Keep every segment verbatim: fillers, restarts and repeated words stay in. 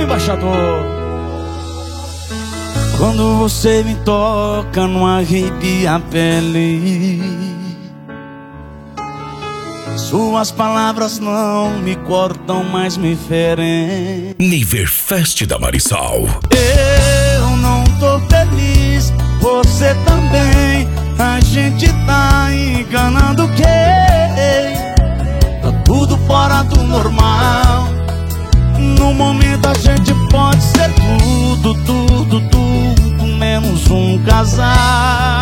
embaixador. Quando você me toca, não arrepia a pele. Suas palavras não me cortam, mas me ferem. Niverfest da Marissol. Eu não tô feliz, você também. A gente tá enganando quem? Tá tudo fora do normal. No momento a gente pode ser tudo, tudo, tudo, menos um casal.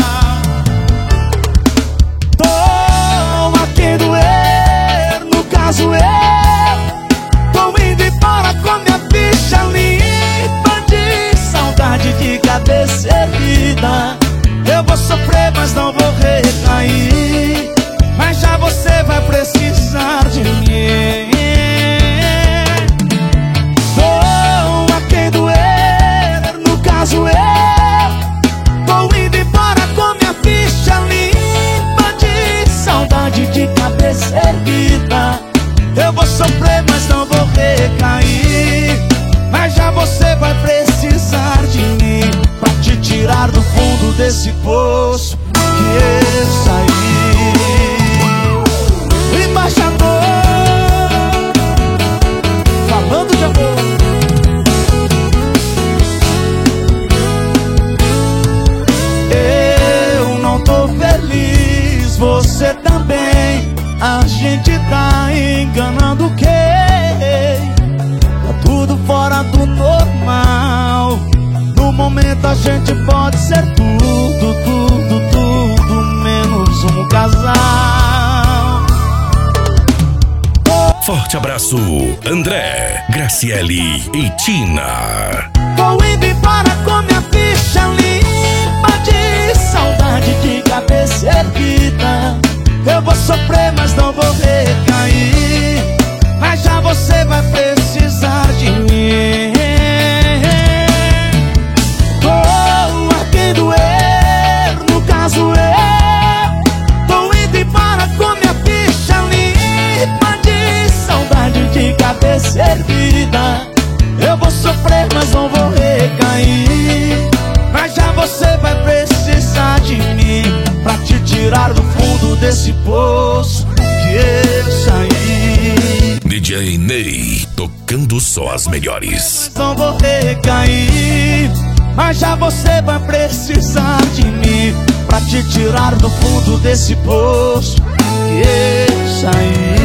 Tô a quem doer, no caso eu tô indo embora com minha ficha limpa de saudade de cabeça erguida. Eu vou sofrer, mas não vou recair. Mas já você vai precisar de mim. Tô a quem doer, no caso eu tô indo embora com minha ficha limpa de saudade de cabeça erguida. Eu vou sofrer, mas não vou recair. Mas já você vai precisar de mim pra te tirar do fundo desse poço que eu saí. O embaixador falando de amor. Eu não tô feliz, você também. A gente tá enganando quem? Tá tudo fora do normal. No momento a gente pode ser tudo, tudo, tudo, menos um casal. Forte abraço, André, Graciele e Tina. Vou indo embora com minha ficha limpa de saudade de cabeça erguida. Eu vou sofrer, mas não vou recair. Mas já você vai precisar de mim. Tô a quem doer, no caso eu tô indo embora com minha ficha limpa de saudade de cabeça erguida. Eu vou sofrer, mas não vou recair. Mas já você vai precisar de mim pra te tirar do fundo desse poço que eu saí. D J Ney, tocando só as melhores. Não vou recair. Mas já você vai precisar de mim pra te tirar do fundo desse poço que eu saí.